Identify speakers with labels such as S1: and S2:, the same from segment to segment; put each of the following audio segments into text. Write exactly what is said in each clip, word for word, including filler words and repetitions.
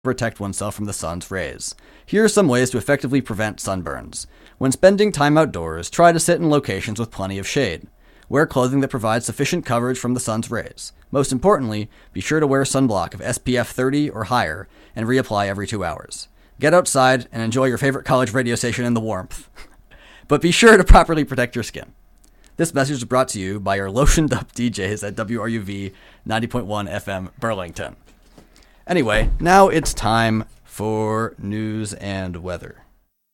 S1: protect oneself from the sun's rays. Here are some ways to effectively prevent sunburns. When spending time outdoors, try to sit in locations with plenty of shade. Wear clothing that provides sufficient coverage from the sun's rays. Most importantly, be sure to wear sunblock of S P F thirty or higher and reapply every two hours. Get outside and enjoy your favorite college radio station in the warmth. But be sure to properly protect your skin. This message is brought to you by your lotioned up D Js at W R U V ninety point one F M Burlington. Anyway, now it's time for news and weather.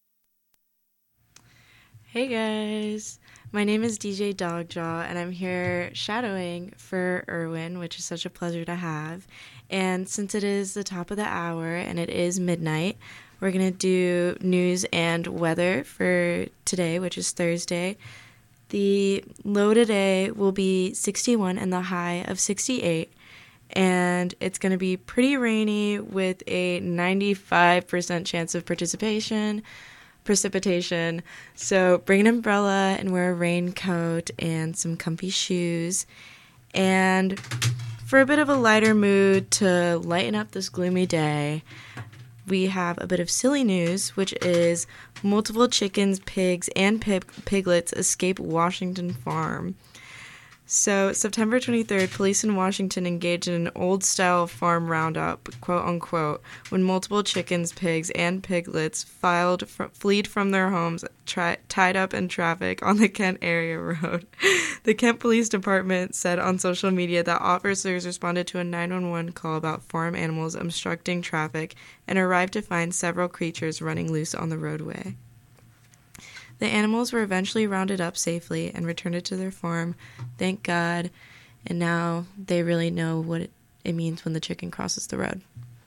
S2: Hey guys, my name is D J Dogjaw and I'm here shadowing for Erwin, which is such a pleasure to have. And since it is the top of the hour and it is midnight, we're going to do news and weather for today, which is Thursday. The low today will be sixty-one and the high of sixty-eight. And it's going to be pretty rainy with a ninety-five percent chance of participation, precipitation. So bring an umbrella and wear a raincoat and some comfy shoes. And for a bit of a lighter mood to lighten up this gloomy day, we have a bit of silly news, which is multiple chickens, pigs, and pig- piglets escape Washington farm. So, September twenty-third, police in Washington engaged in an old-style farm roundup, quote-unquote, when multiple chickens, pigs, and piglets filed fr- fled from their homes, tri- tied up in traffic on the Kent area road. The Kent Police Department said on social media that officers responded to a nine one one call about farm animals obstructing traffic and arrived to find several creatures running loose on the roadway. The animals were eventually rounded up safely and returned to their farm, thank God, and now they really know what it, it means when the chicken crosses the road.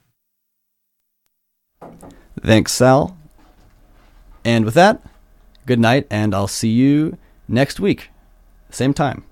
S1: Thanks, Sal. And with that, good night, and I'll see you next week, same time.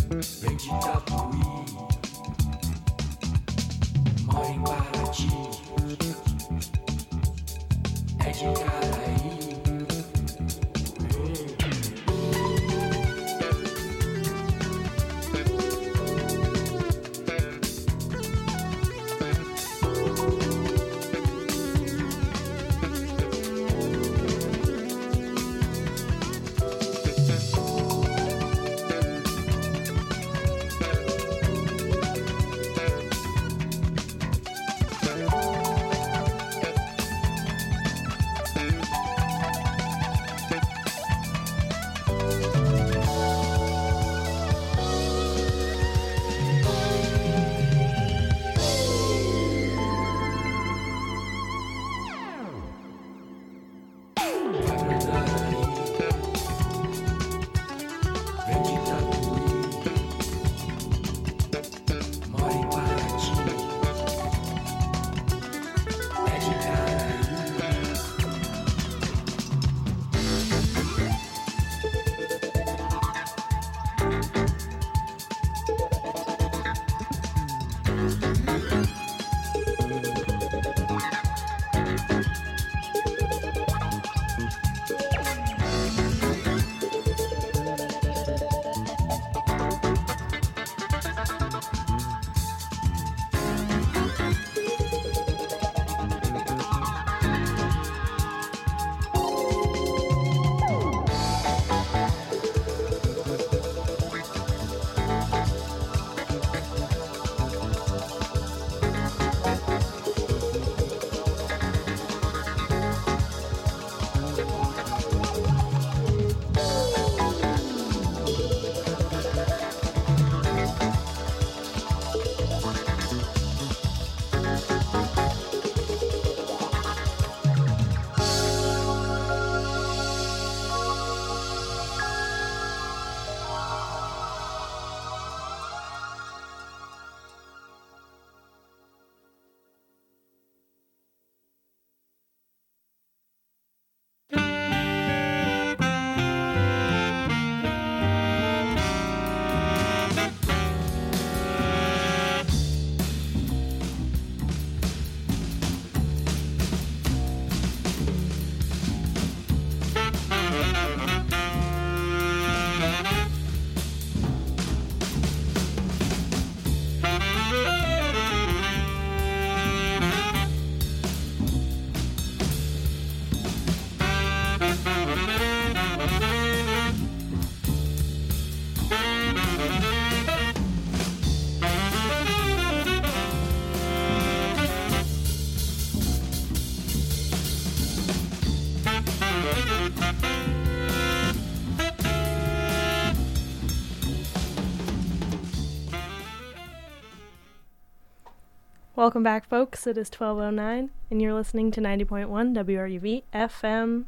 S3: Welcome back, folks. It is twelve oh nine, and you're listening to ninety point one W R U V F M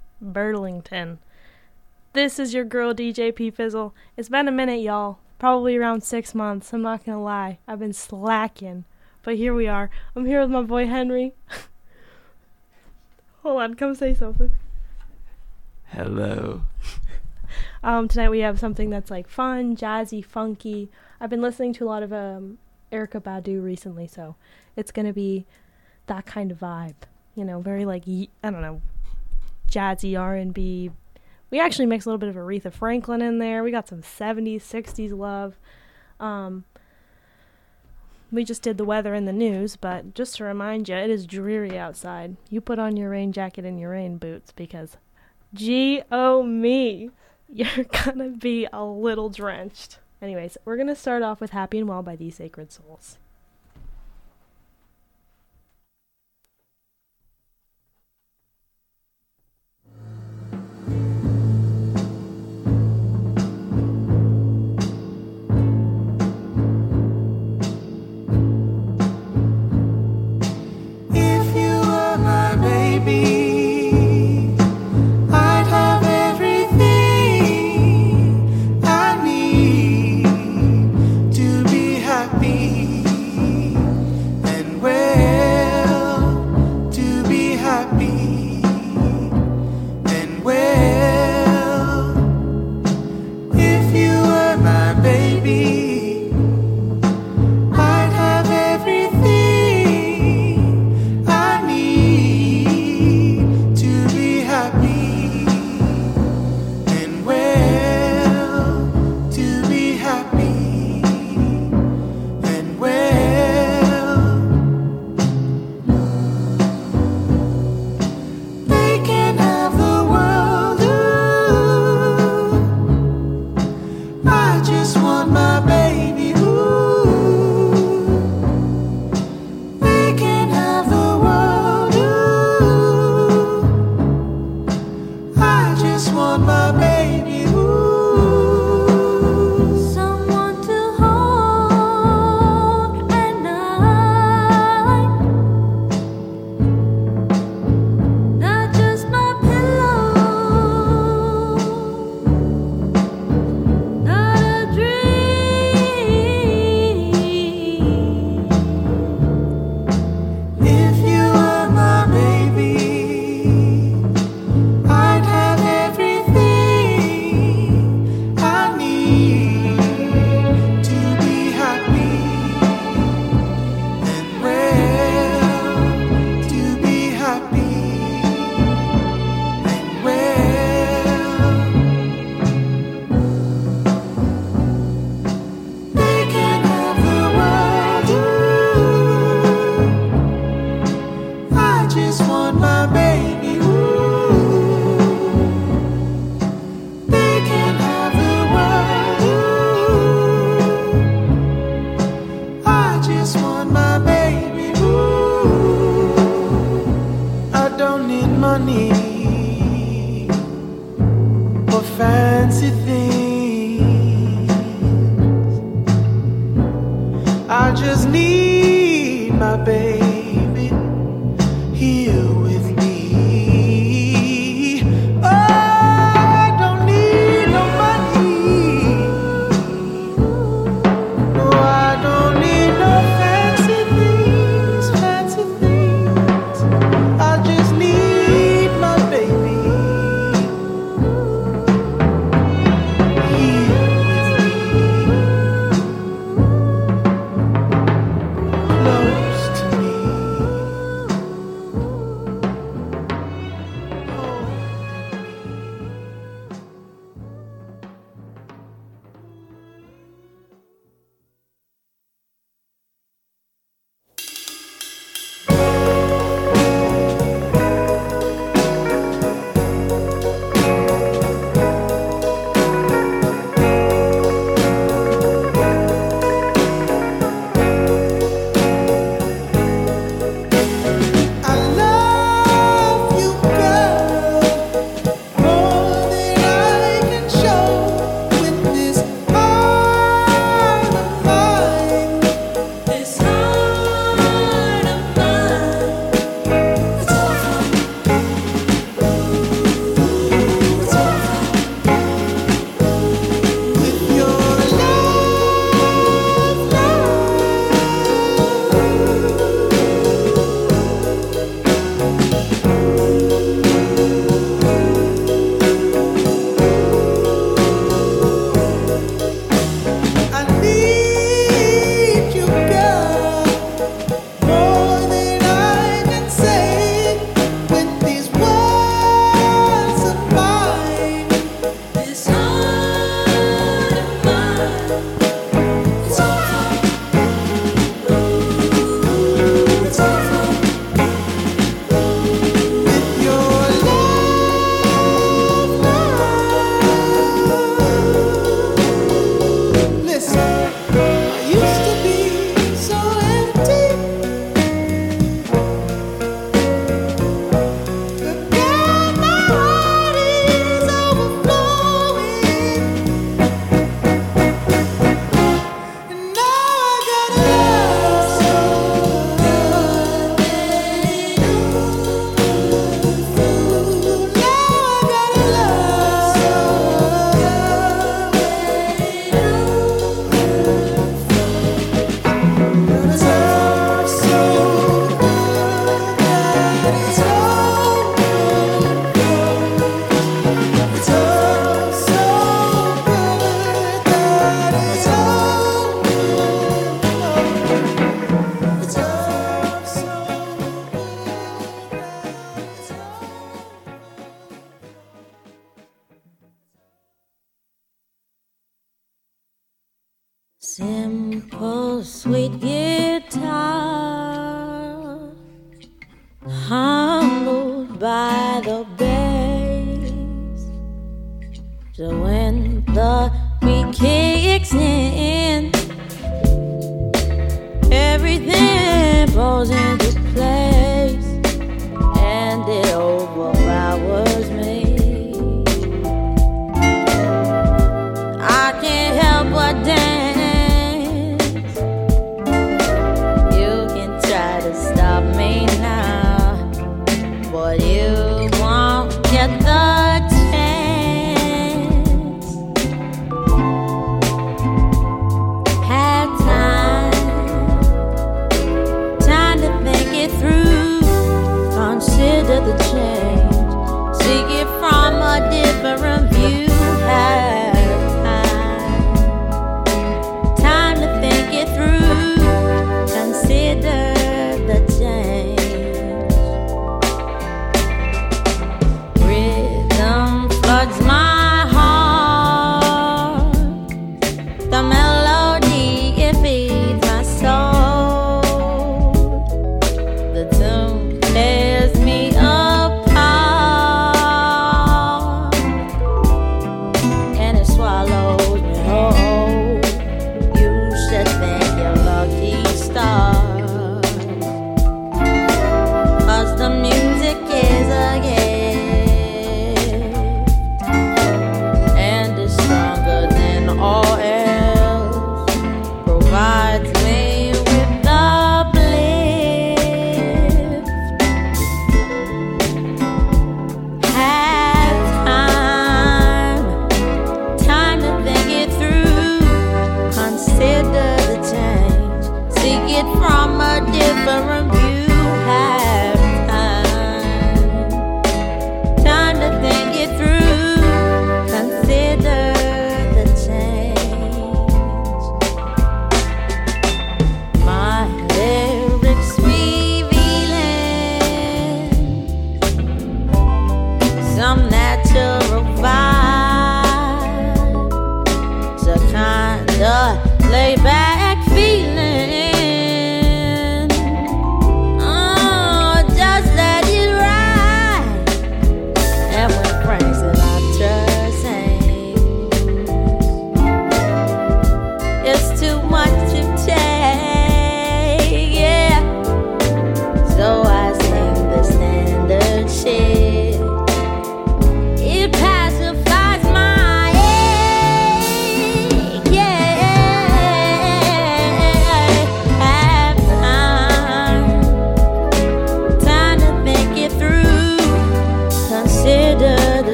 S3: Burlington. This is your girl, D J P Fizzle. It's been a minute, y'all. Probably around six months. I'm not gonna lie. I've been slacking. But here we are. I'm here with my boy, Henry. Hold on, come say something.
S4: Hello.
S3: Um, tonight we have something that's like fun, jazzy, funky. I've been listening to a lot of um, Erykah Badu recently, so it's going to be that kind of vibe. You know, very like, I don't know, jazzy R and B. We actually mix a little bit of Aretha Franklin in there. We got some seventies, sixties love. Um, we just did the weather in the news, but just to remind you, it is dreary outside. You put on your rain jacket and your rain boots because, G-oh me, you're gonna be a little drenched. Anyways, we're gonna start off with Happy and Well by These Sacred Souls.
S5: If you were my baby, I'd have everything I need to be happy. just need my baby here with me. Oh, I don't need no money. No, I don't need no fancy things, fancy things. I just need my baby here with me, close to me. I love you, girl, more than I can show with this heart of mine. This heart of mine. It's all for me. It's all for me. With your love, love. I need you, girl, more than I can say with these words of mine. This heart of mine, it's all for me. It's all for me. With your love, love. Listen, I used to be so empty, but now my heart is overflowing, and now I got love so now I got love so it's all so good that it's all it's all so good that it's all it's all so
S4: Simple, sweet guitar, humbled by the bass. So when the beat kicks in, everything falls into place, and it overpowers me. I can't help but dance. You can try to stop me now, but you won't get the chance.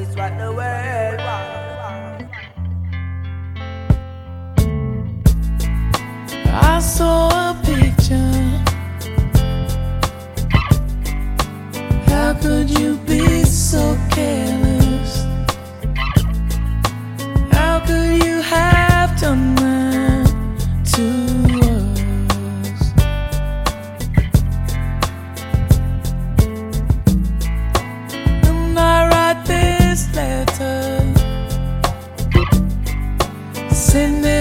S5: is what the world wants. I saw